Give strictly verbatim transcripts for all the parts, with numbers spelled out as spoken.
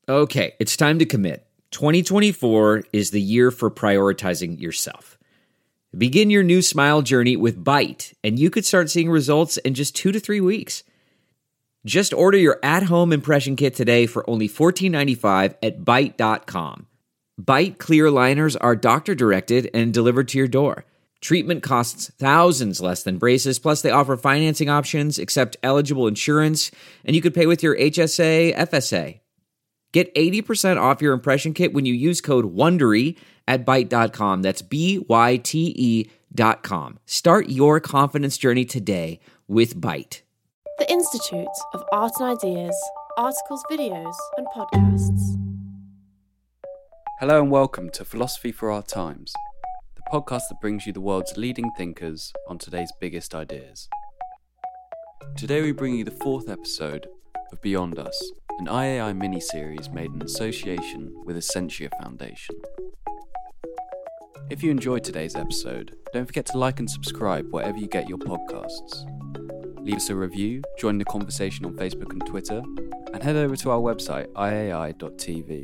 Okay, it's time to commit. twenty twenty-four is the year for prioritizing yourself. Begin your new smile journey with Byte, and you could start seeing results in just two to three weeks. Just order your at-home impression kit today for only fourteen ninety-five at byte dot com. Byte clear aligners are doctor-directed and delivered to your door. Treatment costs thousands less than braces, plus they offer financing options, accept eligible insurance, and you could pay with your H S A, F S A. Get eighty percent off your impression kit when you use code WONDERY at byte dot com. That's B Y T E dot com. Start your confidence journey today with Byte. The Institute of Art and Ideas, articles, videos, and podcasts. Hello and welcome to Philosophy for Our Times, the podcast that brings you the world's leading thinkers on today's biggest ideas. Today we bring you the fourth episode of Beyond Us, an I A I mini-series made in association with Essentia Foundation. If you enjoyed today's episode, don't forget to like and subscribe wherever you get your podcasts. Leave us a review, join the conversation on Facebook and Twitter, and head over to our website, I A I dot T V.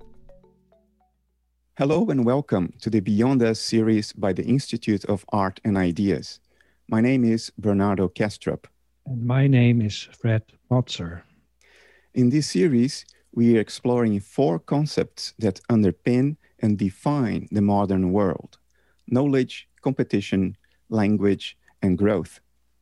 Hello and welcome to the Beyond Us series by the Institute of Art and Ideas. My name is Bernardo Kastrup. And my name is Fred Motzer. In this series, we are exploring four concepts that underpin and define the modern world: knowledge, competition, language, and growth.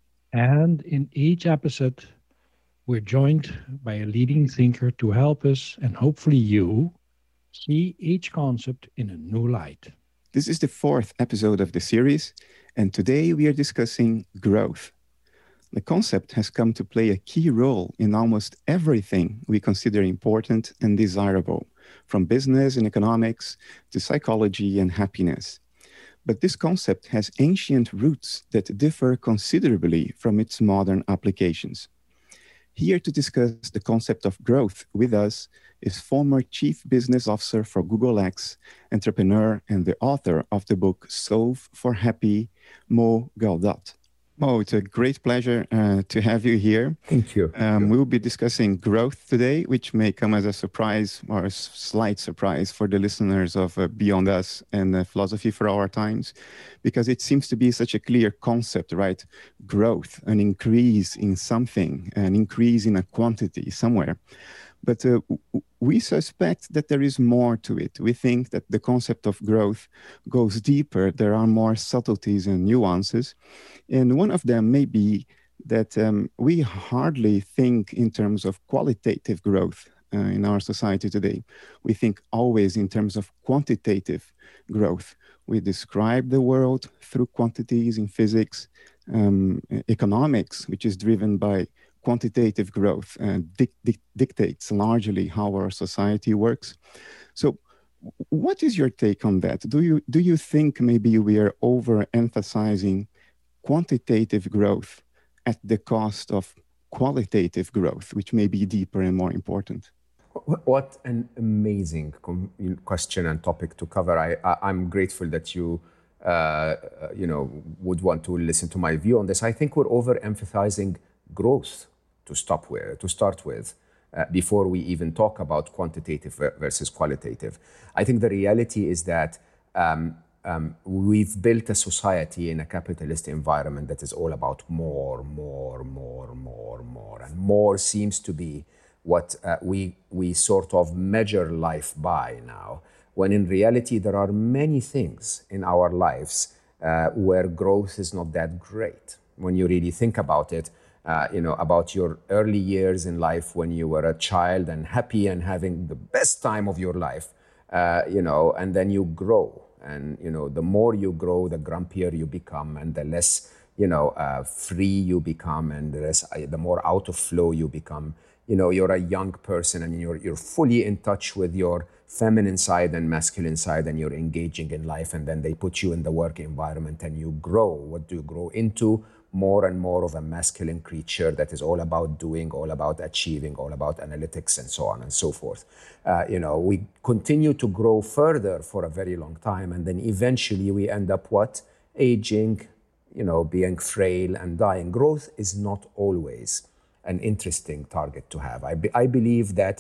And in each episode, we're joined by a leading thinker to help us, and hopefully you, see each concept in a new light. This is the fourth episode of the series, and today we are discussing growth. The concept has come to play a key role in almost everything we consider important and desirable, from business and economics to psychology and happiness. But this concept has ancient roots that differ considerably from its modern applications. Here to discuss the concept of growth with us is former Chief Business Officer for Google X, entrepreneur, and the author of the book Solve for Happy, Mo Gaudat. Mo, it's a great pleasure uh, to have you here. Thank you. Um, we will be discussing growth today, which may come as a surprise or a slight surprise for the listeners of uh, Beyond Us and uh, Philosophy for Our Times, because it seems to be such a clear concept, right? Growth, an increase in something, an increase in a quantity somewhere. But uh, we suspect that there is more to it. We think that the concept of growth goes deeper. There are more subtleties and nuances. And one of them may be that um, we hardly think in terms of qualitative growth uh, in our society today. We think always in terms of quantitative growth. We describe the world through quantities in physics, um, economics, which is driven by quantitative growth and dic- dic- dictates largely how our society works. So what is your take on that? Do you do you think maybe we are overemphasizing quantitative growth at the cost of qualitative growth, which may be deeper and more important? What an amazing question and topic to cover. I, I, I'm grateful that you uh, you know, would want to listen to my view on this. I think we're overemphasizing growth to stop with, to start with, uh, before we even talk about quantitative versus qualitative. I think the reality is that um, um, we've built a society in a capitalist environment that is all about more, more, more, more, more, and more seems to be what uh, we we sort of measure life by now. When in reality there are many things in our lives uh, where growth is not that great. When you really think about it. Uh, you know, about your early years in life when you were a child and happy and having the best time of your life, uh, you know, and then you grow. And, you know, the more you grow, the grumpier you become and the less, you know, uh, free you become and the, less, uh, the more out of flow you become. You know, you're a young person and you're, you're fully in touch with your feminine side and masculine side and you're engaging in life, and then they put you in the work environment and you grow. What do you grow into? More and more of a masculine creature that is all about doing, all about achieving, all about analytics and so on and so forth. Uh, you know, we continue to grow further for a very long time, and then eventually we end up what? Aging, you know, being frail and dying. Growth is not always an interesting target to have. I, be, I believe that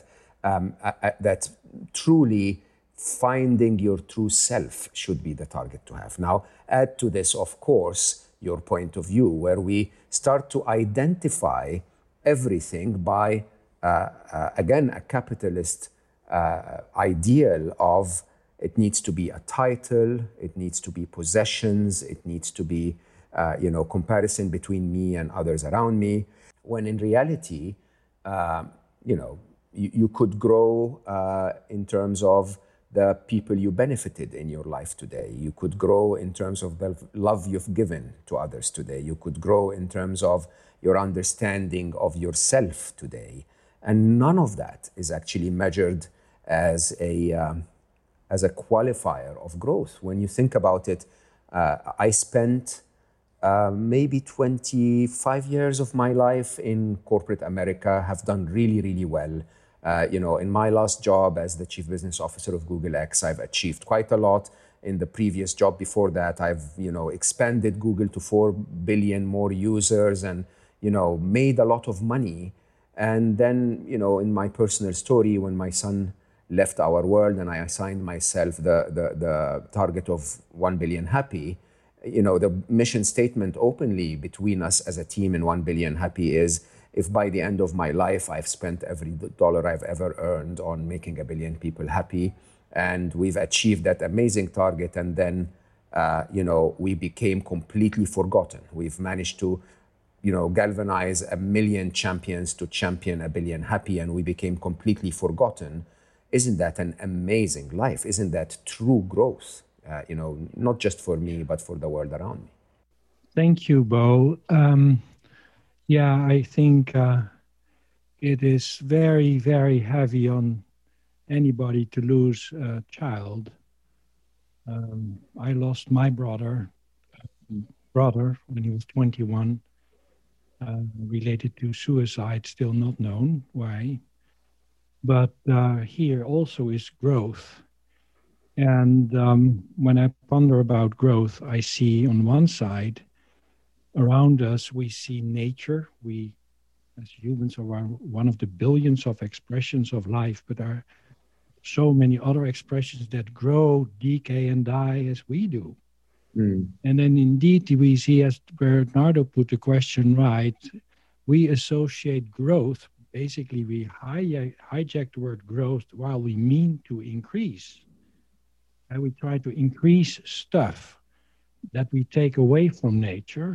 um, uh, uh, that truly finding your true self should be the target to have. Now, add to this, of course, your point of view, where we start to identify everything by, uh, uh, again, a capitalist uh, ideal of it needs to be a title, it needs to be possessions, it needs to be, uh, you know, comparison between me and others around me, when in reality, uh, you know, you, you could grow uh, in terms of the people you benefited in your life today. You could grow in terms of the love you've given to others today. You could grow in terms of your understanding of yourself today. And none of that is actually measured as a, um, as a qualifier of growth. When you think about it, uh, I spent uh, maybe twenty-five years of my life in corporate America, have done really, really well. Uh, you know, in my last job as the chief business officer of Google X, I've achieved quite a lot. In the previous job before that, I've, you know, expanded Google to four billion more users and, you know, made a lot of money. And then, you know, in my personal story, when my son left our world and I assigned myself the, the, the target of one billion happy, you know, the mission statement openly between us as a team in one billion happy is, if by the end of my life, I've spent every dollar I've ever earned on making a billion people happy, and we've achieved that amazing target, and then, uh, you know, we became completely forgotten. We've managed to, you know, galvanize a million champions to champion a billion happy, and we became completely forgotten. Isn't that an amazing life? Isn't that true growth? Uh, you know, not just for me, but for the world around me. Thank you, Bo. Um, Yeah, I think uh, it is very, very heavy on anybody to lose a child. Um, I lost my brother, brother when he was twenty-one, uh, related to suicide, still not known why. But uh, here also is growth. And um, when I ponder about growth, I see on one side, around us, we see nature. We, as humans, are one of the billions of expressions of life, but there are so many other expressions that grow, decay, and die as we do. Mm. And then indeed, we see, as Bernardo put the question right, we associate growth. Basically, we hijack, hijack the word growth while we mean to increase. And we try to increase stuff that we take away from nature,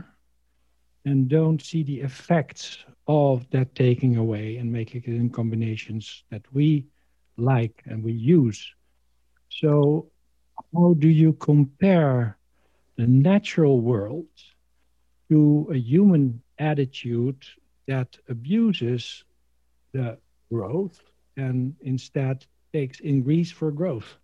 and don't see the effects of that taking away and making it in combinations that we like and we use. So how do you compare the natural world to a human attitude that abuses the growth and instead takes increase for growth?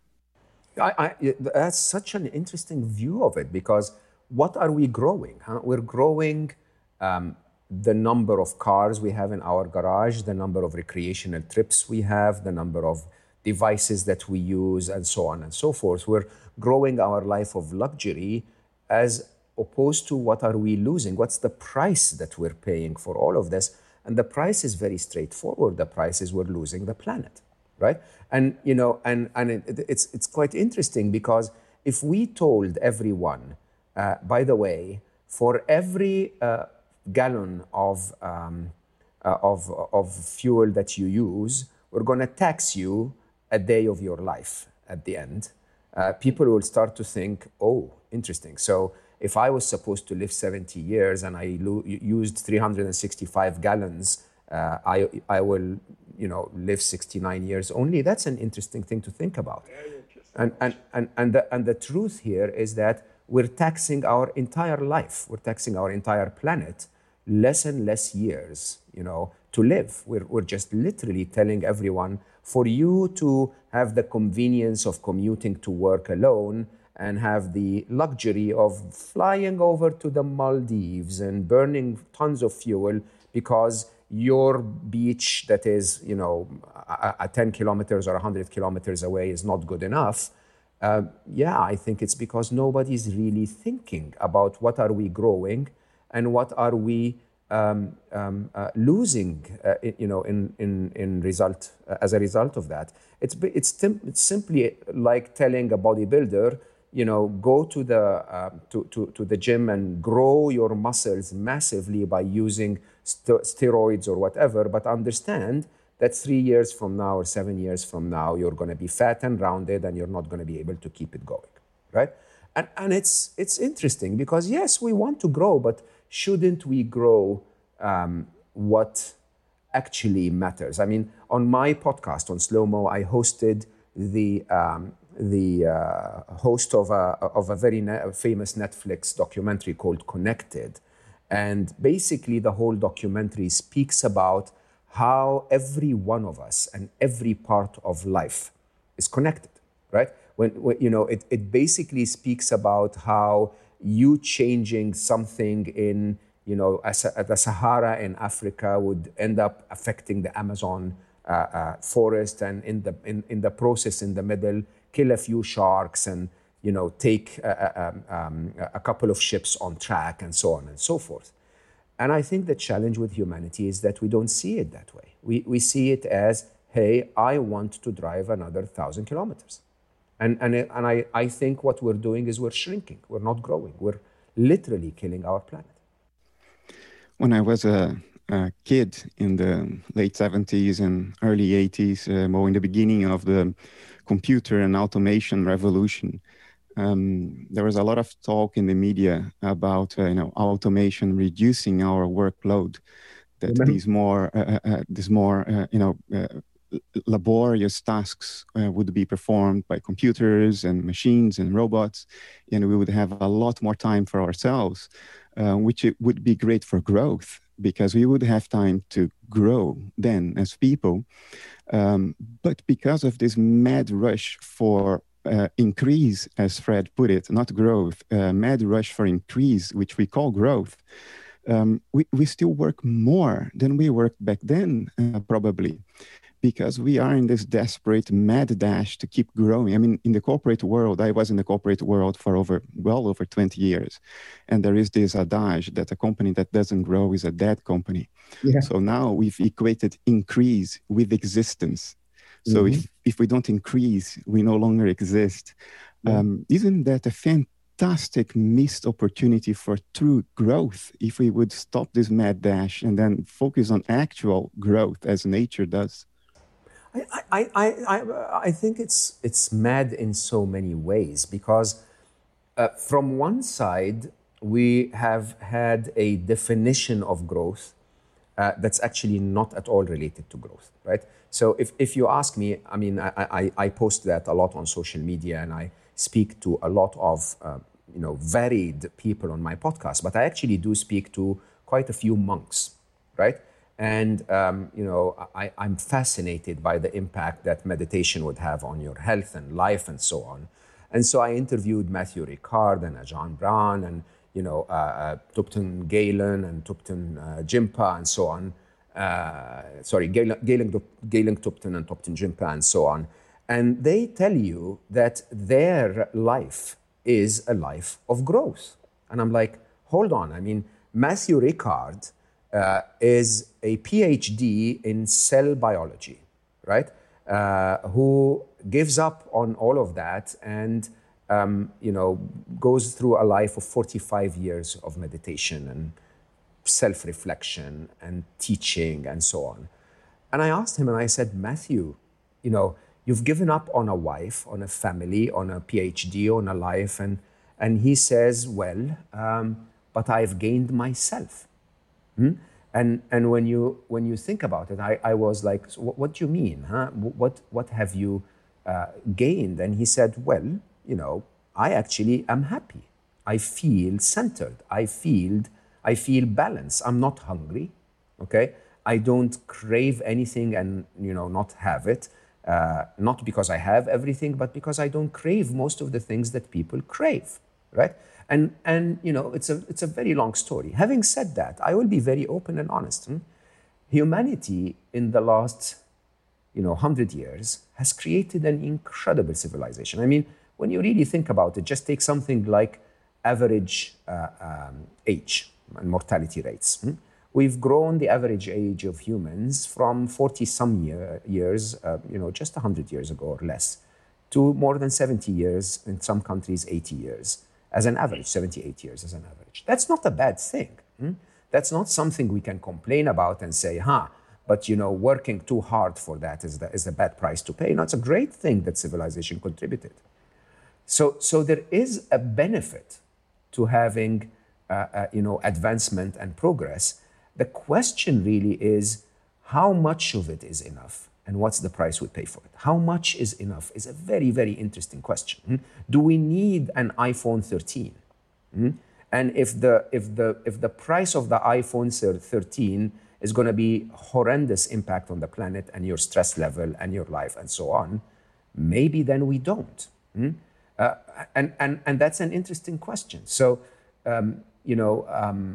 I, I, that's such an interesting view of it, because what are we growing? Huh? We're growing um, the number of cars we have in our garage, the number of recreational trips we have, the number of devices that we use, and so on and so forth. We're growing our life of luxury, as opposed to what are we losing? What's the price that we're paying for all of this? And the price is very straightforward. The price is we're losing the planet, right? And, you know, and, and it, it's, it's quite interesting, because if we told everyone, Uh, by the way, for every uh, gallon of, um, uh, of, of fuel that you use, we're going to tax you a day of your life at the end. Uh, people will start to think, oh, interesting. So if I was supposed to live seventy years and I lo- used three hundred sixty-five gallons, uh, I, I will, you know, live sixty-nine years only. That's an interesting thing to think about. And, and, and, and, the, and the truth here is that we're taxing our entire life. We're taxing our entire planet, less and less years, you know, to live. We're, we're just literally telling everyone, for you to have the convenience of commuting to work alone and have the luxury of flying over to the Maldives and burning tons of fuel because your beach that is, you know, a, a ten kilometers or one hundred kilometers away is not good enough. Uh, yeah, I think it's because nobody's really thinking about what are we growing and what are we um, um, uh, losing, uh, you know, in in in result uh, as a result of that. It's it's it's simply like telling a bodybuilder, you know, go to the uh, to, to to the gym and grow your muscles massively by using st- steroids or whatever, but understand that three years from now or seven years from now, you're going to be fat and rounded, and you're not going to be able to keep it going, right? And and it's it's interesting because yes, we want to grow, but shouldn't we grow um, what actually matters? I mean, on my podcast on Slow Mo, I hosted the um, the uh, host of a of a very ne- famous Netflix documentary called Connected, and basically the whole documentary speaks about how every one of us and every part of life is connected, right? When, when you know, it, it basically speaks about how you changing something in, you know, as a, the Sahara in Africa would end up affecting the Amazon uh, uh, forest, and in the in, in the process, in the middle, kill a few sharks and, you know, take a, um, um, a couple of ships on track and so on and so forth. And I think the challenge with humanity is that we don't see it that way. We we see it as, hey, I want to drive another thousand kilometers. And, and, and I, I think what we're doing is we're shrinking. We're not growing. We're literally killing our planet. When I was a, a kid in the late seventies and early eighties, uh, more in the beginning of the computer and automation revolution, um, there was a lot of talk in the media about uh, you know, automation reducing our workload. That Remember? these more uh, uh, these more uh, you know. Uh, laborious tasks uh, would be performed by computers and machines and robots, and we would have a lot more time for ourselves, uh, which it would be great for growth because we would have time to grow then as people. Um, but because of this mad rush for uh, increase, as Fred put it, not growth, uh, mad rush for increase, which we call growth, um, we, we still work more than we worked back then, uh, probably. Because we are in this desperate mad dash to keep growing. I mean, in the corporate world, I was in the corporate world for over, well over twenty years. And there is this adage that a company that doesn't grow is a dead company. Yeah. So now we've equated increase with existence. So mm-hmm. if, if we don't increase, we no longer exist. Yeah. Um, isn't that a fantastic missed opportunity for true growth if we would stop this mad dash and then focus on actual growth as nature does? I, I, I, I, I think it's, it's mad in so many ways because uh, from one side, we have had a definition of growth uh, that's actually not at all related to growth, right? So if, if you ask me, I mean, I, I, I post that a lot on social media and I speak to a lot of, uh, you know, varied people on my podcast, but I actually do speak to quite a few monks, right? And, um, you know, I, I'm fascinated by the impact that meditation would have on your health and life and so on. And so I interviewed Matthew Ricard and Ajahn Brahm and, you know, uh, uh, Thupten Galen and Thupten uh, Jinpa and so on. Uh, sorry, Galen, Galen, Galen Thupten and Thupten Jinpa and so on. And they tell you that their life is a life of growth. And I'm like, hold on. I mean, Matthew Ricard Uh, is a PhD in cell biology, right? Uh, who gives up on all of that and, um, you know, goes through a life of forty-five years of meditation and self-reflection and teaching and so on. And I asked him and I said, Matthew, you know, you've given up on a wife, on a family, on a PhD, on a life. And, and he says, well, um, but I've gained myself. Hmm? And and when you when you think about it, I, I was like, so what, what do you mean, huh? What what have you uh, gained? And he said, well, you know, I actually am happy. I feel centered. I feel I feel balanced. I'm not hungry. Okay, I don't crave anything and you know not have it. Uh, not because I have everything, but because I don't crave most of the things that people crave, right? And, and you know, it's a, it's a very long story. Having said that, I will be very open and honest. Hmm? Humanity in the last, you know, hundred years has created an incredible civilization. I mean, when you really think about it, just take something like average uh, um, age and mortality rates. Hmm? We've grown the average age of humans from forty some year, years, uh, you know, just one hundred years ago or less, to more than seventy years, in some countries eighty years, as an average, seventy-eight years as an average. That's not a bad thing. Hmm? That's not something we can complain about and say, huh, but you know, working too hard for that is, the, is a bad price to pay. No, it's a great thing that civilization contributed. So, so there is a benefit to having, uh, uh, you know, advancement and progress. The question really is, how much of it is enough, and what's the price we pay for it? How much is enough is a very, very interesting question. Hmm? Do we need an iPhone thirteen? Hmm? And if the if the if the price of the iPhone thirteen is going to be horrendous impact on the planet and your stress level and your life and so on, maybe then we don't. Hmm? Uh, and and and that's an interesting question. So, um, you know. Um,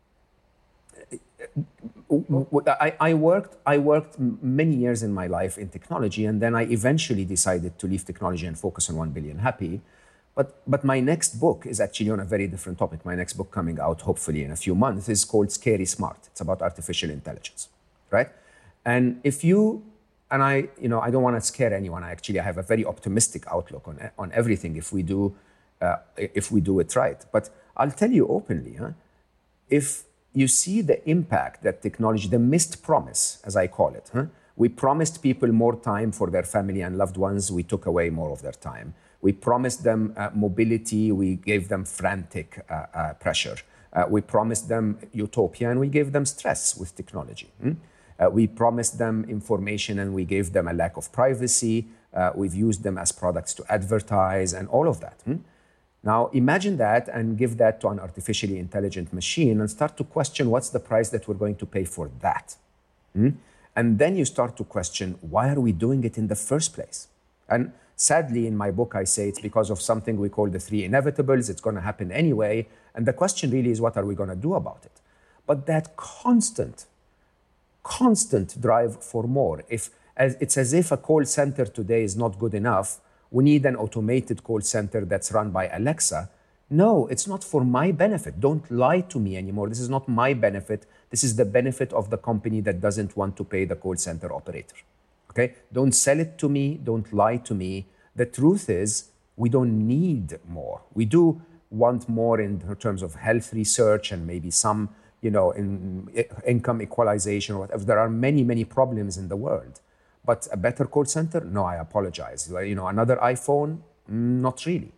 I, I worked I worked many years in my life in technology, and then I eventually decided to leave technology and focus on One Billion Happy. But but my next book is actually on a very different topic. My next book coming out hopefully in a few months is called Scary Smart. It's about artificial intelligence, right? And if you and I, you know, I don't want to scare anyone. I actually have a very optimistic outlook on on everything if we do uh, if we do it right. But I'll tell you openly, huh? If you see the impact that technology, the missed promise, as I call it. Huh? We promised people more time for their family and loved ones. We took away more of their time. We promised them uh, mobility. We gave them frantic uh, uh, pressure. Uh, we promised them utopia, and we gave them stress with technology. Hmm? Uh, we promised them information, and we gave them a lack of privacy. Uh, we've used them as products to advertise and all of that. Hmm? Now, imagine that and give that to an artificially intelligent machine and start to question what's the price that we're going to pay for that. Hmm? And then you start to question, why are we doing it in the first place? And sadly, in my book, I say it's because of something we call the three inevitables. It's going to happen anyway. And the question really is, what are we going to do about it? But that constant, constant drive for more, if as, it's as if a call center today is not good enough, we need an automated call center that's run by Alexa. No, it's not for my benefit. Don't lie to me anymore. This is not my benefit. This is the benefit of the company that doesn't want to pay the call center operator. Okay? Don't sell it to me. Don't lie to me. The truth is, we don't need more. We do want more in terms of health research and maybe some, you know, in income equalization or whatever. There are many, many problems in the world. But a better call center? No, I apologize. You know, another iPhone? Not really.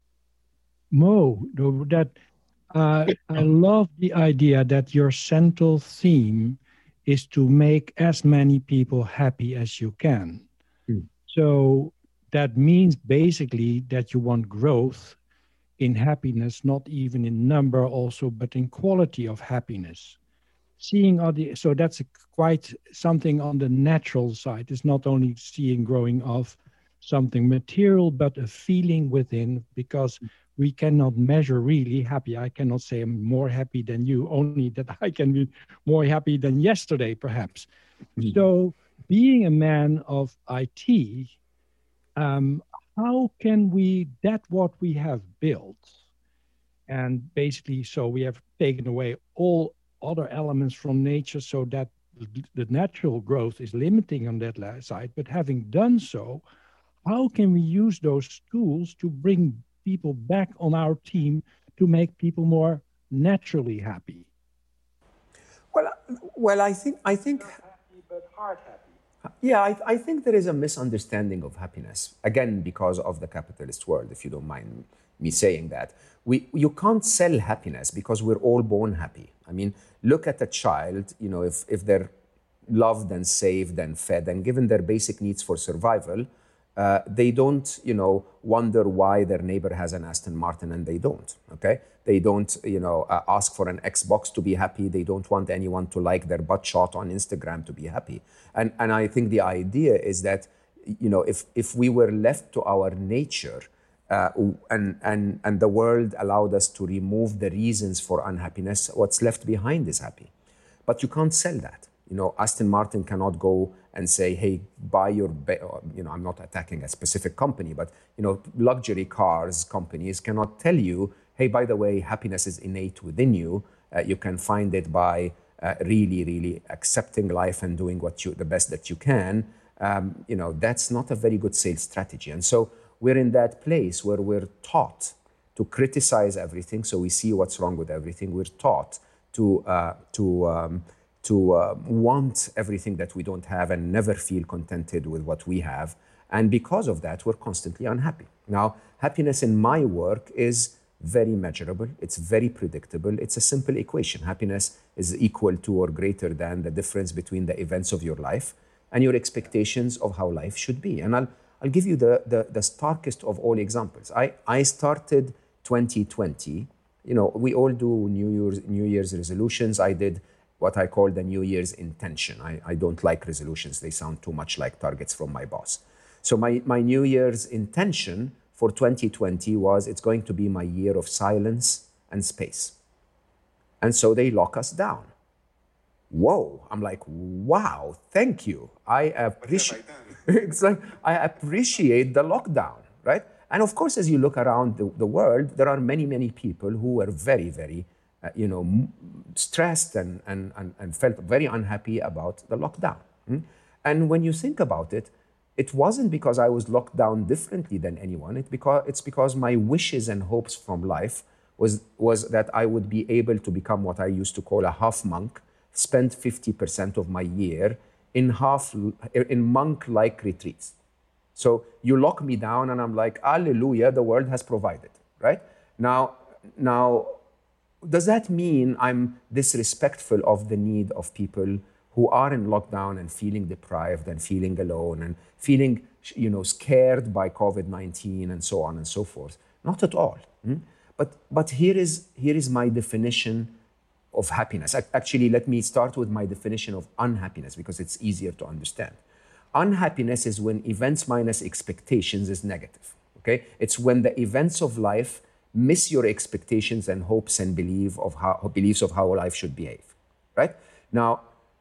Mo, that uh, I love the idea that your central theme is to make as many people happy as you can. Mm. So that means basically that you want growth in happiness, not even in number also, but in quality of happiness. Seeing other, so that's a, quite something on the natural side. It's not only seeing growing of something material, but a feeling within, because we cannot measure really happy. I cannot say I'm more happy than you, only that I can be more happy than yesterday, perhaps. Mm-hmm. So being a man of I T, um, how can we, that what we have built, and basically, so we have taken away all other elements from nature so that the natural growth is limiting on that side. But having done so, how can we use those tools to bring people back on our team to make people more naturally happy? Well, well, I think I think not happy but heart happy. Yeah, I, I think there is a misunderstanding of happiness, again, because of the capitalist world, if you don't mind me saying that. We, you can't sell happiness because we're all born happy. I mean, look at a child, you know, if, if they're loved and saved and fed and given their basic needs for survival, uh, they don't, you know, wonder why their neighbor has an Aston Martin and they don't, okay? They don't, you know, uh, ask for an Xbox to be happy. They don't want anyone to like their butt shot on Instagram to be happy. And, and I think the idea is that, you know, if, if we were left to our nature, Uh, and, and, and the world allowed us to remove the reasons for unhappiness, what's left behind is happy. But you can't sell that. You know, Aston Martin cannot go and say, hey, buy your, be-, you know, I'm not attacking a specific company, but, you know, luxury cars companies cannot tell you, hey, by the way, happiness is innate within you. Uh, you can find it by uh, really, really accepting life and doing what you, the best that you can, um, you know, that's not a very good sales strategy. And so we're in that place where we're taught to criticize everything, so we see what's wrong with everything. We're taught to uh, to um, to uh, want everything that we don't have and never feel contented with what we have. And because of that, we're constantly unhappy. Now, happiness in my work is very measurable. It's very predictable. It's a simple equation. Happiness is equal to or greater than the difference between the events of your life and your expectations of how life should be. And I'll I'll give you the the, the starkest of all examples. I, I started twenty twenty. You know, we all do New Year's New Year's resolutions. I did what I call the New Year's intention. I, I don't like resolutions. They sound too much like targets from my boss. So my, my New Year's intention for twenty twenty was it's going to be my year of silence and space. And so they lock us down. Whoa, I'm like, wow, thank you. I appreciate it's like I appreciate the lockdown, right? And of course, as you look around the, the world, there are many, many people who were very, very, uh, you know, m- stressed and, and, and, and felt very unhappy about the lockdown. Mm? And when you think about it, it wasn't because I was locked down differently than anyone. It because, it's because my wishes and hopes from life was, was that I would be able to become what I used to call a half monk, spend fifty percent of my year in half in monk-like retreats. So you lock me down and I'm like, hallelujah, the world has provided, right? Now, now, does that mean I'm disrespectful of the need of people who are in lockdown and feeling deprived and feeling alone and feeling, you know, scared by COVID nineteen and so on and so forth? Not at all. Hmm? But, but here is, here is my definition of happiness. Actually, let me start with my definition of unhappiness because it's easier to understand. Unhappiness is when events minus expectations is negative, okay? It's when the events of life miss your expectations and hopes and belief of how, beliefs of how life should behave, right? Now,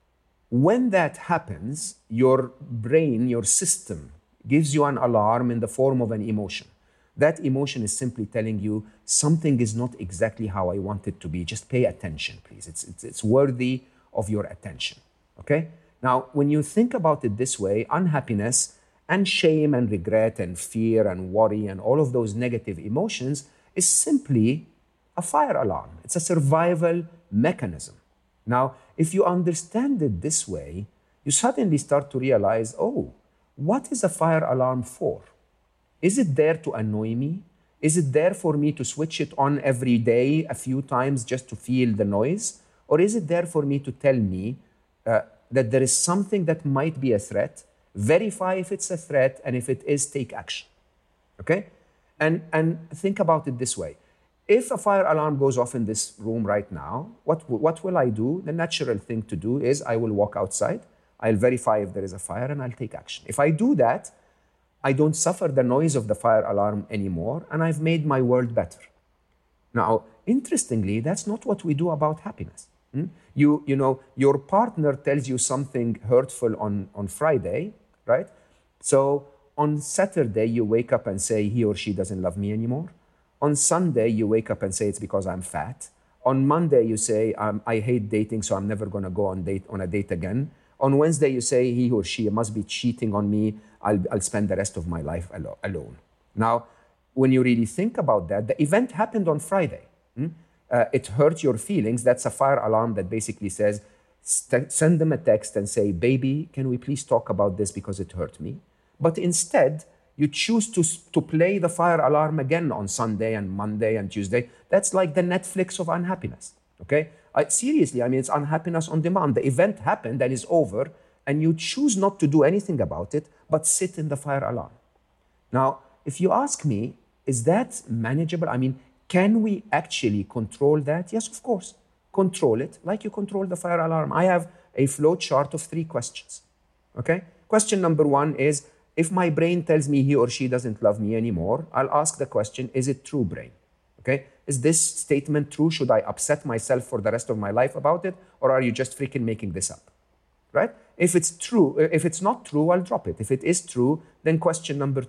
when that happens, your brain, your system, gives you an alarm in the form of an emotion. That emotion is simply telling you something is not exactly how I want it to be. Just pay attention, please. It's, it's, it's worthy of your attention, okay? Now, when you think about it this way, unhappiness and shame and regret and fear and worry and all of those negative emotions is simply a fire alarm. It's a survival mechanism. Now, if you understand it this way, you suddenly start to realize, oh, what is a fire alarm for? Is it there to annoy me? Is it there for me to switch it on every day a few times just to feel the noise? Or is it there for me to tell me uh, that there is something that might be a threat, verify if it's a threat, and if it is, take action, okay? And, and think about it this way. If a fire alarm goes off in this room right now, what, what will I do? The natural thing to do is I will walk outside, I'll verify if there is a fire, and I'll take action. If I do that, I don't suffer the noise of the fire alarm anymore, and I've made my world better. Now, interestingly, that's not what we do about happiness. Hmm? You, you know, your partner tells you something hurtful on, on Friday, right? So on Saturday, you wake up and say he or she doesn't love me anymore. On Sunday, you wake up and say it's because I'm fat. On Monday, you say um, I hate dating, so I'm never going to go on date on a date again. On Wednesday, you say he or she must be cheating on me. I'll, I'll spend the rest of my life alo- alone. Now, when you really think about that, the event happened on Friday. Hmm? Uh, it hurt your feelings. That's a fire alarm that basically says, st- send them a text and say, baby, can we please talk about this because it hurt me? But instead, you choose to, to play the fire alarm again on Sunday and Monday and Tuesday. That's like the Netflix of unhappiness, okay? I, seriously, I mean, it's unhappiness on demand. The event happened and is over, and you choose not to do anything about it, but sit in the fire alarm. Now, if you ask me, is that manageable? I mean, can we actually control that? Yes, of course. Control it like you control the fire alarm. I have a flow chart of three questions, okay? Question number one is, if my brain tells me he or she doesn't love me anymore, I'll ask the question, is it true, brain? Okay? Is this statement true? Should I upset myself for the rest of my life about it? Or are you just freaking making this up? Right? If it's true, if it's not true, I'll drop it. If it is true, then question number two,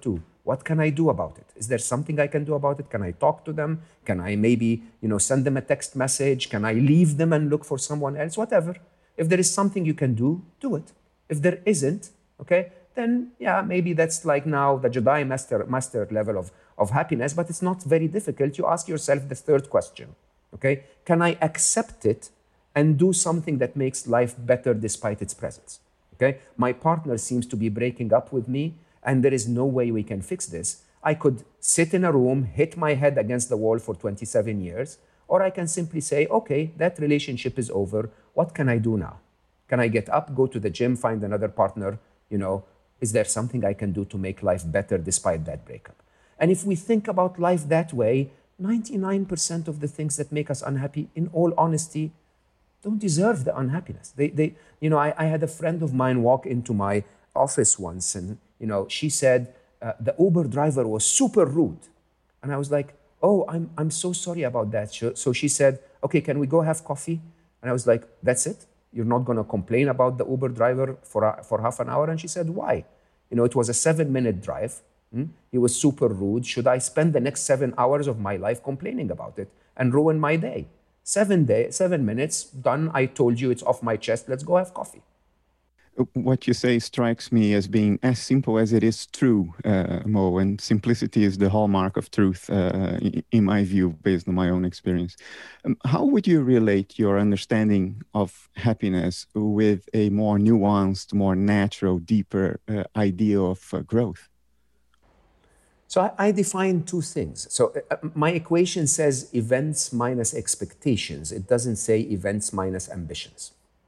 What can I do about it? Is there something I can do about it? Can I talk to them? Can I maybe, you know, send them a text message? Can I leave them and look for someone else? Whatever. If there is something you can do, do it. If there isn't, okay, then yeah, maybe that's like now the Jedi master master level of, of happiness, but it's not very difficult. You ask yourself the third question, okay? Can I accept it and do something that makes life better despite its presence? Okay? My partner seems to be breaking up with me, and there is no way we can fix this. I could sit in a room, hit my head against the wall for twenty-seven years, or I can simply say, okay, that relationship is over. What can I do now? Can I get up, go to the gym, find another partner? You know, is there something I can do to make life better despite that breakup? And if we think about life that way, ninety-nine percent of the things that make us unhappy, in all honesty, don't deserve the unhappiness. They, they, you know, I, I had a friend of mine walk into my office once, and you know, she said uh, the Uber driver was super rude, and I was like, "Oh, I'm I'm so sorry about that." So she said, "Okay, can we go have coffee?" And I was like, "That's it? You're not going to complain about the Uber driver for a, for half an hour?" And she said, "Why? You know, it was a seven-minute drive. Hmm? He was super rude. Should I spend the next seven hours of my life complaining about it and ruin my day? Seven day, seven minutes, done. I told you, it's off my chest. Let's go have coffee." What you say strikes me as being as simple as it is true, uh, Mo, and simplicity is the hallmark of truth, uh, in my view, based on my own experience. Um, how would you relate your understanding of happiness with a more nuanced, more natural, deeper uh, idea of uh, growth? So I, I define two things. So uh, my equation says events minus expectations. It doesn't say events minus ambitions,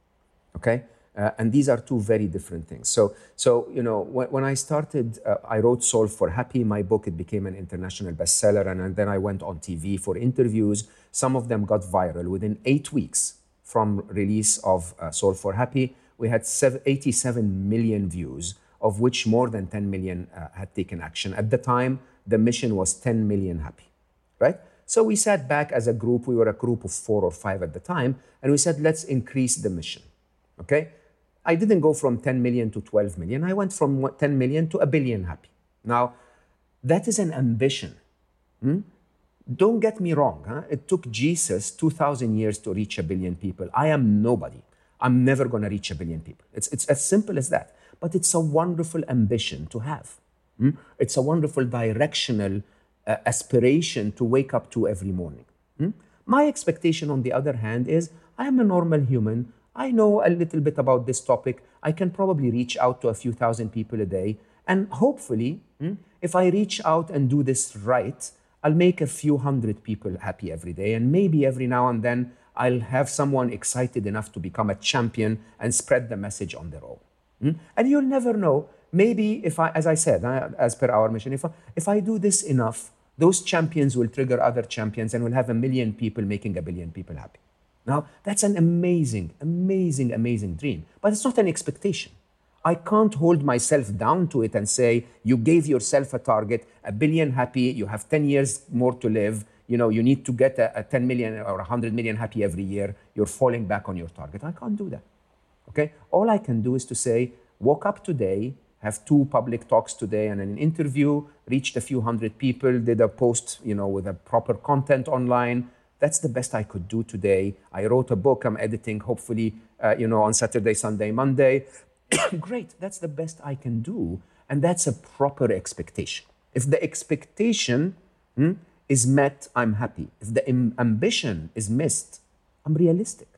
okay? Uh, and these are two very different things. So, so you know, when, when I started, uh, I wrote Solve for Happy, my book. It became an international bestseller, and, and then I went on T V for interviews. Some of them got viral. Within eight weeks from release of uh, Solve for Happy, we had eighty-seven million views, of which more than ten million uh, had taken action. At the time, the mission was ten million happy, right? So we sat back as a group. We were a group of four or five at the time, and we said, let's increase the mission, okay? I didn't go from ten million to twelve million. I went from ten million to a billion happy. Now, that is an ambition. Hmm? Don't get me wrong. Huh? It took Jesus two thousand years to reach a billion people. I am nobody. I'm never going to reach a billion people. It's, it's as simple as that. But it's a wonderful ambition to have. Hmm? It's a wonderful directional uh, aspiration to wake up to every morning. Hmm? My expectation, on the other hand, is I am a normal human. I know a little bit about this topic. I can probably reach out to a few thousand people a day. And hopefully, hmm, if I reach out and do this right, I'll make a few hundred people happy every day. And maybe every now and then, I'll have someone excited enough to become a champion and spread the message on their own. Hmm? And you'll never know. Maybe if I, as I said, uh, as per our mission, if I, if I do this enough, those champions will trigger other champions, and we'll have a million people making a billion people happy. Now, that's an amazing, amazing, amazing dream. But it's not an expectation. I can't hold myself down to it and say, you gave yourself a target, a billion happy, you have ten years more to live, you know, you need to get a, a ten million or one hundred million happy every year, you're falling back on your target. I can't do that, okay? All I can do is to say, woke up today, have two public talks today and an interview, reached a few hundred people, did a post, you know, with a proper content online. That's the best I could do today. I wrote a book I'm editing, hopefully, uh, you know, on Saturday, Sunday, Monday. Great, that's the best I can do. And that's a proper expectation. If the expectation hmm, is met, I'm happy. If the am- ambition is missed, I'm realistic.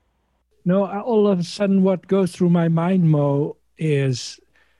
No, all of a sudden what goes through my mind, Mo, is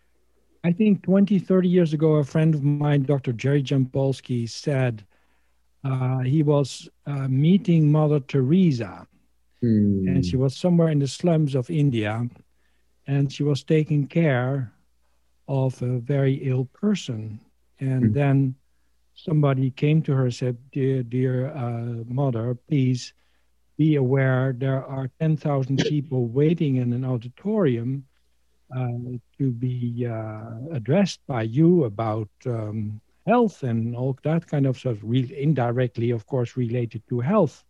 I think twenty, thirty years ago, a friend of mine, Doctor Jerry Jampolsky, said, Uh, he was uh, meeting Mother Teresa, mm. and she was somewhere in the slums of India, and she was taking care of a very ill person. And mm. then somebody came to her and said, dear, dear uh, Mother, please be aware there are ten thousand people waiting in an auditorium uh, to be uh, addressed by you about um, health and all that kind of stuff, re- indirectly, of course, related to health.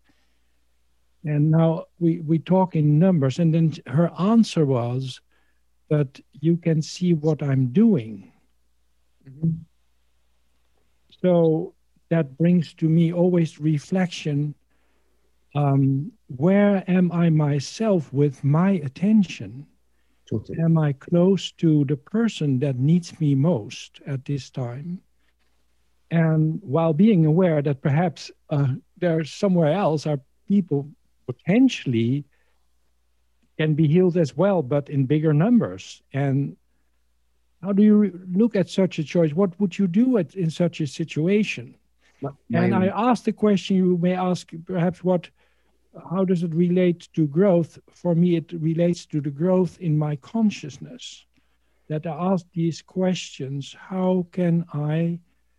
And now we, we talk in numbers, and then her answer was, but you can see what I'm doing. Mm-hmm. so that brings to me always reflection. Um, where am I myself with my attention? Totally. Am I close to the person that needs me most at this time? And while being aware that perhaps uh, there's somewhere else are people potentially can be healed as well, but in bigger numbers. And how do you look at such a choice? What would you do at, in such a situation? My, and my, I asked the question, you may ask perhaps what, how does it relate to growth? For me, it relates to the growth in my consciousness. That I ask these questions, how can I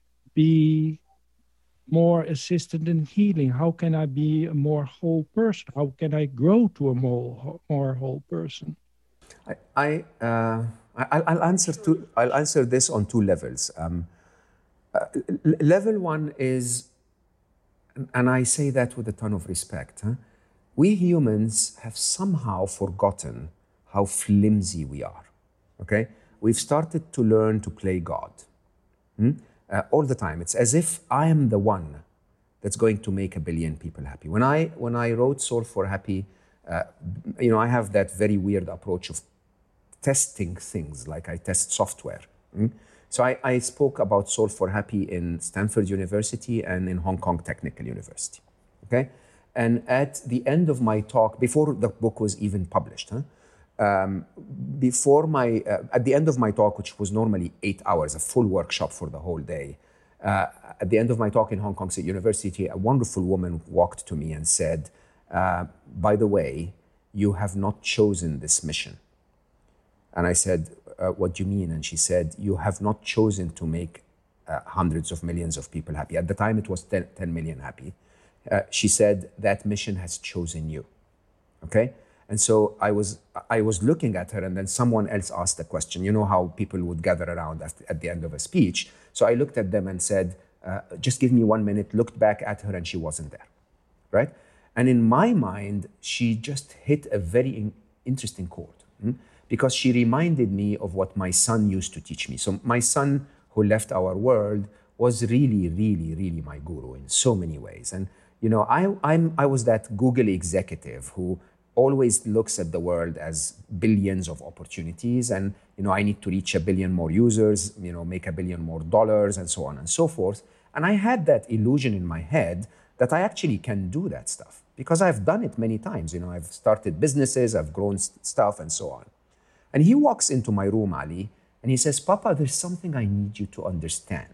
be more assisted in healing? How can I be a more whole person? How can I grow to a more, more whole person? I, I, uh, I, I'll answer two, I'll answer this on two levels. Um, uh, level one is, and I say that with a ton of respect, huh? We humans have somehow forgotten how flimsy we are, okay? We've started to learn to play God hmm? uh, all the time. It's as if I am the one that's going to make a billion people happy. When I, when I wrote Solve for Happy, uh, you know, I have that very weird approach of testing things, like I test software. Hmm? So I, I spoke about Solve for Happy in Stanford University and in Hong Kong Technical University, okay? And at the end of my talk, before the book was even published, huh? um, before my, uh, at the end of my talk, which was normally eight hours, a full workshop for the whole day, uh, at the end of my talk in Hong Kong State University, a wonderful woman walked to me and said, uh, by the way, you have not chosen this mission. And I said, uh, what do you mean? And she said, you have not chosen to make uh, hundreds of millions of people happy. At the time, it was ten, ten million happy. Uh, she said, that mission has chosen you, okay? And so I was, I was looking at her, and then someone else asked the question. You know how people would gather around at, at the end of a speech. So I looked at them and said, uh, just give me one minute, looked back at her, and she wasn't there, right? And in my mind, she just hit a very in, interesting chord, hmm? because she reminded me of what my son used to teach me. So my son, who left our world, was really, really, really my guru in so many ways. And you know, I, I'm, I was that Google executive who always looks at the world as billions of opportunities, and you know, I need to reach a billion more users, you know, make a billion more dollars, and so on and so forth. And I had that illusion in my head that I actually can do that stuff because I've done it many times. You know, I've started businesses, I've grown stuff, and so on. And he walks into my room, Ali, and he says, Papa, there's something I need you to understand.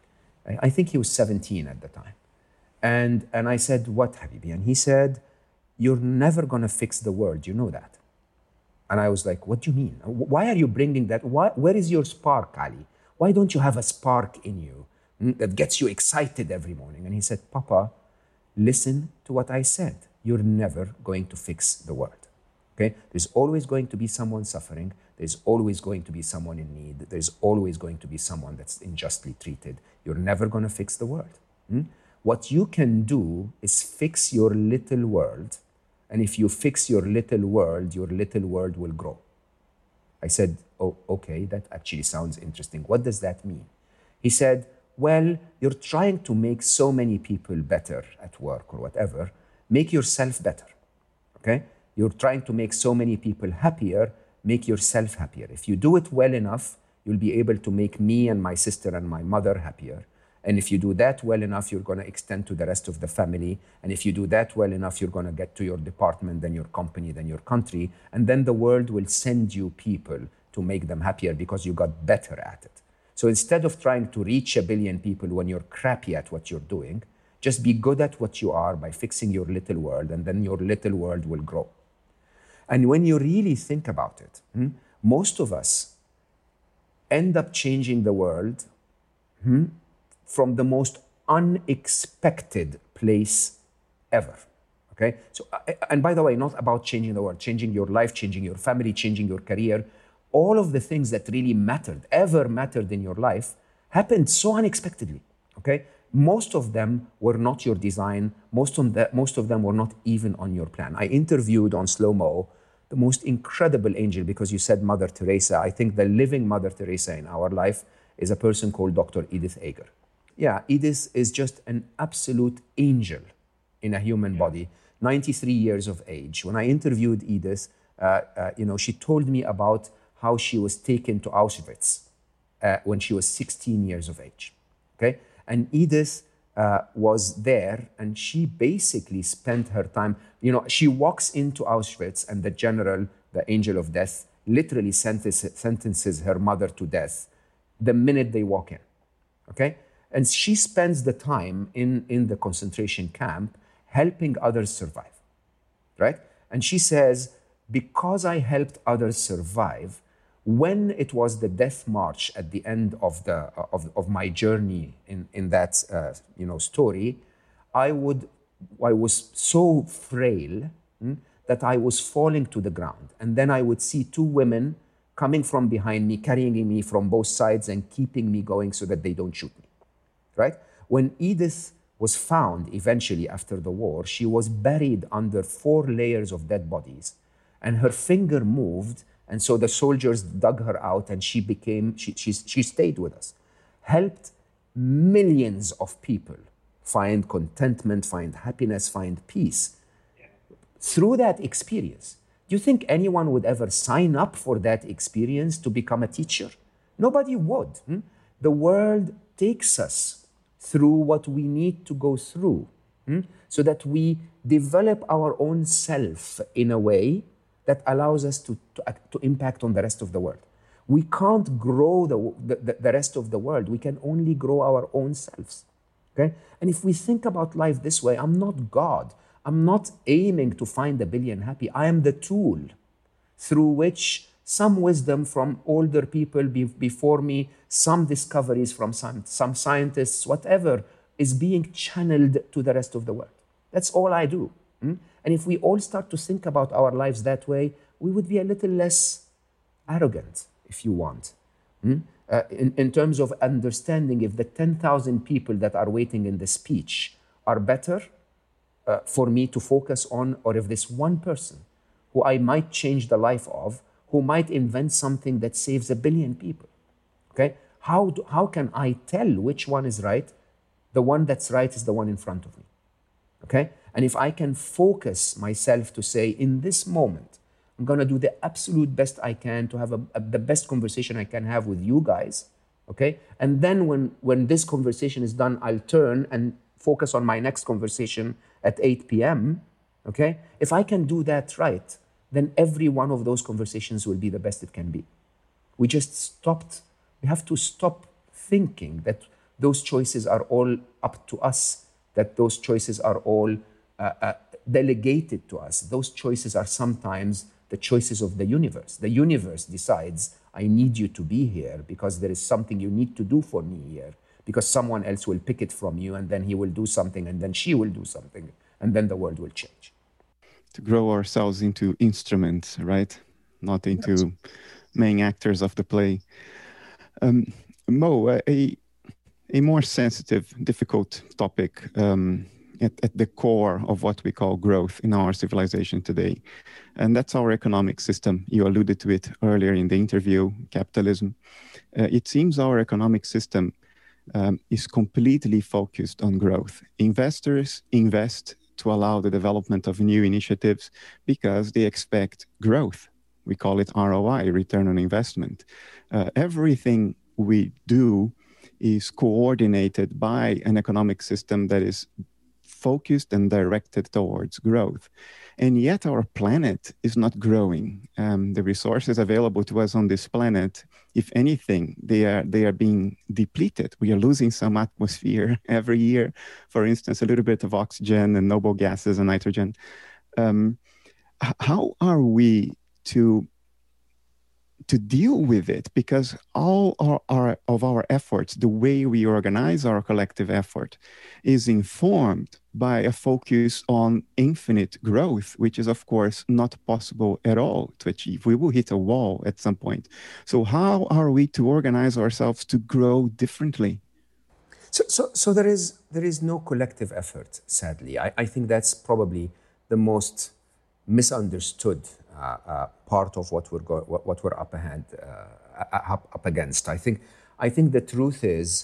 I think he was seventeen at the time. And, and I said, what, Habibi? And he said, you're never going to fix the world. You know that. And I was like, what do you mean? Why are you bringing that? Why, where is your spark, Ali? Why don't you have a spark in you that gets you excited every morning? And he said, Papa, listen to what I said. You're never going to fix the world. Okay? There's always going to be someone suffering. There's always going to be someone in need. There's always going to be someone that's unjustly treated. You're never going to fix the world. Hmm? What you can do is fix your little world. And if you fix your little world, your little world will grow. I said, oh, okay, that actually sounds interesting. What does that mean? He said, well, you're trying to make so many people better at work or whatever. Make yourself better, okay? You're trying to make so many people happier. Make yourself happier. If you do it well enough, you'll be able to make me and my sister and my mother happier. And if you do that well enough, you're going to extend to the rest of the family. And if you do that well enough, you're going to get to your department, then your company, then your country. And then the world will send you people to make them happier because you got better at it. So instead of trying to reach a billion people when you're crappy at what you're doing, just be good at what you are by fixing your little world, and then your little world will grow. And when you really think about it, hmm, most of us end up changing the world hmm, from the most unexpected place ever, okay? So, and by the way, not about changing the world, changing your life, changing your family, changing your career. All of the things that really mattered, ever mattered in your life, happened so unexpectedly, okay? Most of them were not your design. Most of, the, most of them were not even on your plan. I interviewed on Slow Mo the most incredible angel, because you said Mother Teresa. I think the living Mother Teresa in our life is a person called Doctor Edith Eger. yeah, Edith is just an absolute angel in a human body, ninety-three years of age. When I interviewed Edith, uh, uh, you know, she told me about how she was taken to Auschwitz uh, when she was sixteen years of age, okay? And Edith uh, was there, and she basically spent her time, you know, she walks into Auschwitz, and the general, the angel of death, literally sentences, sentences her mother to death the minute they walk in, okay? And she spends the time in, in the concentration camp helping others survive, right? And she says, because I helped others survive, when it was the death march at the end of, the, of, of my journey in, in that uh, you know, story, I, would, I was so frail hmm, that I was falling to the ground. And then I would see two women coming from behind me, carrying me from both sides and keeping me going so that they don't shoot me, right? When Edith was found eventually after the war, she was buried under four layers of dead bodies, and her finger moved, and so the soldiers dug her out, and she became, she, she, she stayed with us, helped millions of people find contentment, find happiness, find peace through that experience. Do you think anyone would ever sign up for that experience to become a teacher? Nobody would. Hmm? The world takes us through what we need to go through hmm? so that we develop our own self in a way that allows us to, to, to impact on the rest of the world. We can't grow the, the, the rest of the world. We can only grow our own selves. Okay? And if we think about life this way, I'm not God. I'm not aiming to find a billion happy. I am the tool through which some wisdom from older people be, before me, some discoveries from some, some scientists, whatever, is being channeled to the rest of the world. That's all I do. Hmm? And if we all start to think about our lives that way, we would be a little less arrogant, if you want. Hmm? Uh, in, in terms of understanding if the ten thousand people that are waiting in the speech are better uh, for me to focus on, or if this one person who I might change the life of, who might invent something that saves a billion people. Okay? How, do, how can I tell which one is right? The one that's right is the one in front of me. Okay? And if I can focus myself to say, in this moment, I'm going to do the absolute best I can to have a, a, the best conversation I can have with you guys, okay? And then when, when this conversation is done, I'll turn and focus on my next conversation at eight p.m., okay? If I can do that right, then every one of those conversations will be the best it can be. We just stopped, we have to stop thinking that those choices are all up to us, that those choices are all uh, uh, delegated to us. Those choices are sometimes the choices of the universe. The universe decides, I need you to be here because there is something you need to do for me here, because someone else will pick it from you, and then he will do something, and then she will do something, and then the world will change. To grow ourselves into instruments, right? Not into yes. main actors of the play. Um, Mo, a, a more sensitive, difficult topic um, at, at the core of what we call growth in our civilization today. And that's our economic system. You alluded to it earlier in the interview, capitalism. Uh, it seems our economic system um, is completely focused on growth. Investors invest to allow the development of new initiatives because they expect growth. We call it R O I, return on investment. Uh, everything we do is coordinated by an economic system that is focused and directed towards growth. And yet our planet is not growing. Um, the resources available to us on this planet, if anything, they are, they are being depleted. We are losing some atmosphere every year. For instance, a little bit of oxygen and noble gases and nitrogen. Um, how are we to to deal with it? Because all our, our, of our efforts, the way we organize our collective effort, is informed by a focus on infinite growth, which is, of course, not possible at all to achieve. We will hit a wall at some point. So how are we to organize ourselves to grow differently? So, so, so there is there is no collective effort, sadly. I, I think that's probably the most misunderstood uh, uh, part of what we're go- what, what we're up ahead uh, up, up against. I think I think the truth is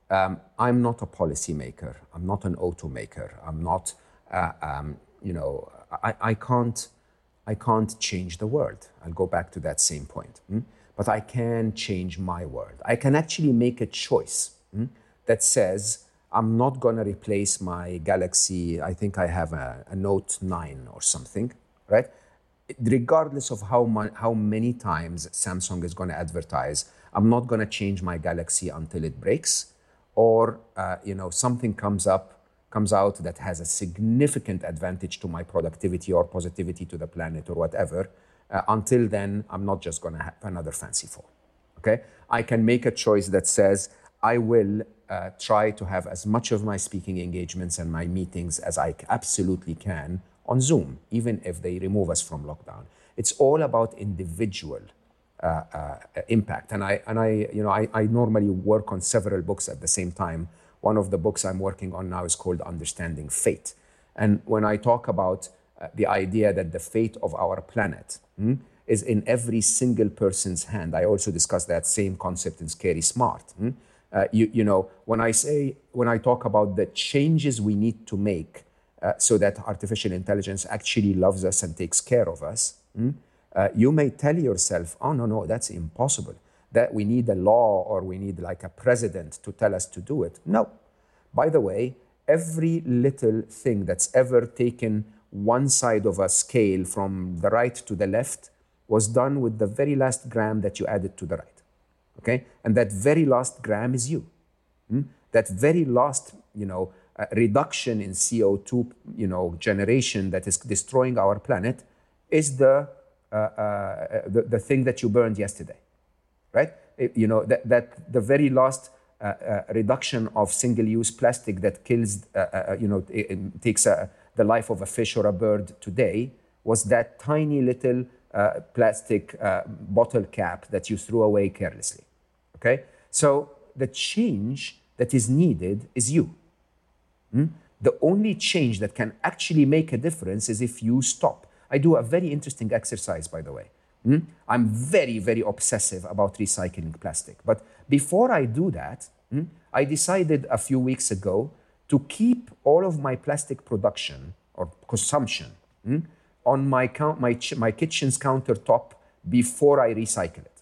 um, I'm not a policymaker. I'm not an automaker. I'm not, uh, um, you know, I, I can't, I can't change the world. I'll go back to that same point. Hmm? But I can change my world. I can actually make a choice hmm, that says, I'm not going to replace my Galaxy. I think I have a, a Note nine or something, right? Regardless of how, my, how many times Samsung is going to advertise, I'm not going to change my Galaxy until it breaks, or uh, you know, something comes up, comes out that has a significant advantage to my productivity or positivity to the planet or whatever. Uh, until then, I'm not just going to have another fancy phone. Okay, I can make a choice that says I will uh, try to have as much of my speaking engagements and my meetings as I absolutely can on Zoom, even if they remove us from lockdown. It's all about individual uh, uh, impact. And I, and I, you know, I, I normally work on several books at the same time. One of the books I'm working on now is called Understanding Fate. And when I talk about uh, the idea that the fate of our planet hmm, is in every single person's hand, I also discuss that same concept in Scary Smart. Hmm? Uh, you, you know, when I say, when I talk about the changes we need to make uh, so that artificial intelligence actually loves us and takes care of us, hmm? uh, you may tell yourself, oh, no, no, that's impossible. That we need a law or we need like a president to tell us to do it. No. By the way, every little thing that's ever taken one side of a scale from the right to the left was done with the very last gram that you added to the right. Okay? And that very last gram is you. Hmm? That very last, you know, uh, reduction in C O two, you know, generation that is destroying our planet is the, uh, uh, the, the thing that you burned yesterday. Right? It, you know, that, that the very last uh, uh, reduction of single-use plastic that kills, uh, uh, you know, it, it takes uh, the life of a fish or a bird today was that tiny little uh, plastic uh, bottle cap that you threw away carelessly. Okay? So the change that is needed is you. Hmm? The only change that can actually make a difference is if you stop. I do a very interesting exercise, by the way. Hmm? I'm very, very obsessive about recycling plastic. But before I do that, hmm, I decided a few weeks ago to keep all of my plastic production or consumption hmm, on my, count, my, my kitchen's countertop before I recycle it.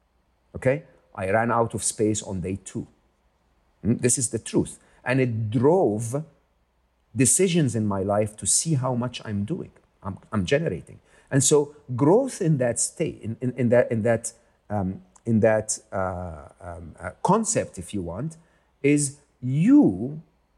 Okay? I ran out of space on day two. Hmm? This is the truth. And it drove decisions in my life to see how much I'm doing, I'm, I'm generating. And so growth in that state, in, in, in that, in that, um, in that uh, um, uh, concept, if you want, is you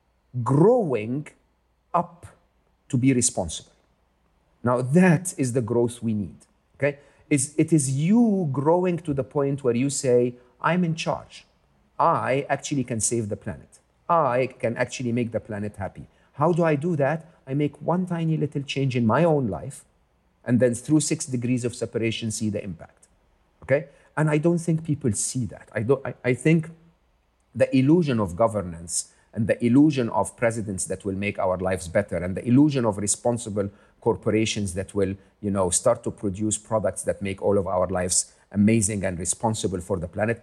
growing up to be responsible. Now that is the growth we need, okay? It's, it is you growing to the point where you say, I'm in charge. I actually can save the planet. I can actually make the planet happy. How do I do that? I make one tiny little change in my own life, and then through six degrees of separation, see the impact, okay? And I don't think people see that. I, don't, I, I think the illusion of governance and the illusion of presidents that will make our lives better and the illusion of responsible corporations that will, you know, start to produce products that make all of our lives amazing and responsible for the planet,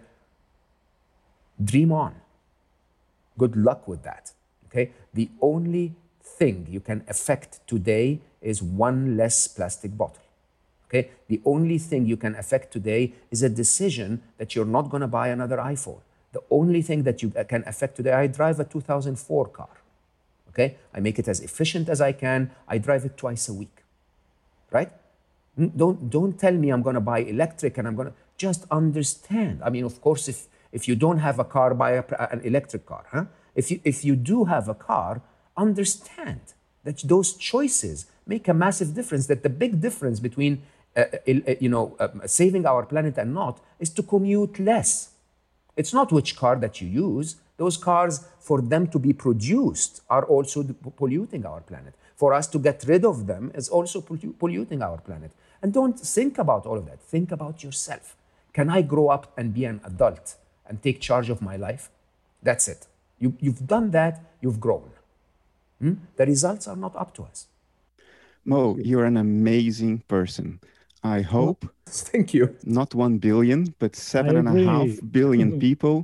dream on. Good luck with that, okay? The only thing you can affect today is one less plastic bottle, okay? The only thing you can affect today is a decision that you're not gonna buy another iPhone. The only thing that you can affect today, I drive a two thousand four car, okay? I make it as efficient as I can. I drive it twice a week, right? Don't, don't tell me I'm gonna buy electric and I'm gonna, just understand. I mean, of course, if, if you don't have a car, buy a, an electric car, huh? If you, if you do have a car, understand that those choices make a massive difference, that the big difference between uh, you know, uh, saving our planet and not is to commute less. It's not which car that you use. Those cars, for them to be produced, are also polluting our planet. For us to get rid of them is also polluting our planet. And don't think about all of that. Think about yourself. Can I grow up and be an adult and take charge of my life? That's it. You, you've done that, you've grown. Hmm? The results are not up to us. Mo, you're an amazing person. I hope, thank you, not one billion, but seven I and a agree. half billion people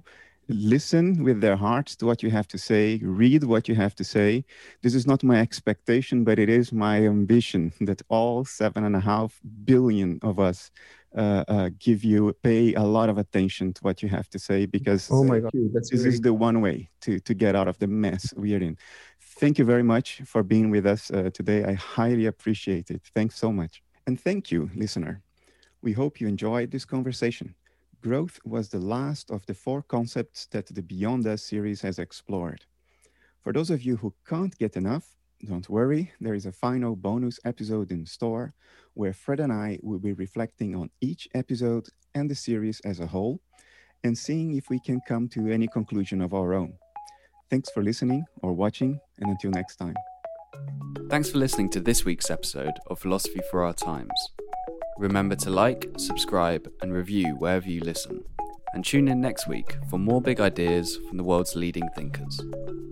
listen with their hearts to what you have to say, read what you have to say. This is not my expectation, but it is my ambition that all seven and a half billion of us uh, uh, give you, pay a lot of attention to what you have to say, because oh my God, that's this really... is the one way to, to get out of the mess we are in. Thank you very much for being with us uh, today. I highly appreciate it. Thanks so much. And thank you, listener. We hope you enjoyed this conversation. Growth was the last of the four concepts that the Beyond Us series has explored. For those of you who can't get enough, don't worry, there is a final bonus episode in store where Fred and I will be reflecting on each episode and the series as a whole and seeing if we can come to any conclusion of our own. Thanks for listening or watching, and until next time. Thanks for listening to this week's episode of Philosophy for Our Times. Remember to like, subscribe, and review wherever you listen. And tune in next week for more big ideas from the world's leading thinkers.